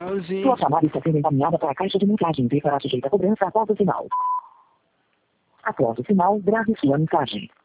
Sua chamada está sendo encaminhada para a caixa de mensagens e será sujeita a cobrança após o sinal. Após o sinal, grave sua mensagem.